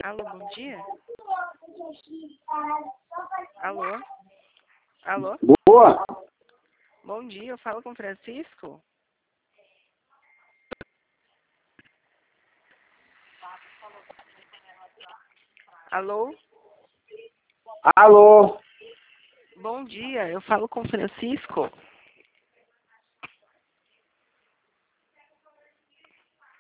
Alô, bom dia? Alô? Alô? Boa. Bom dia, eu falo com o Francisco? Alô? Alô. Bom dia, eu falo com o Francisco?